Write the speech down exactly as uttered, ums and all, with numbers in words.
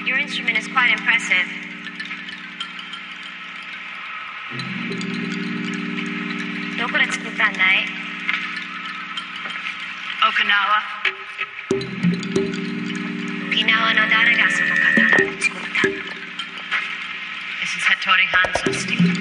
Your instrument is quite impressive. Where did you get it? Okinawa. Okinawa no dare ga sono katana o tsukurutta? This is Hattori Hanzo's steel.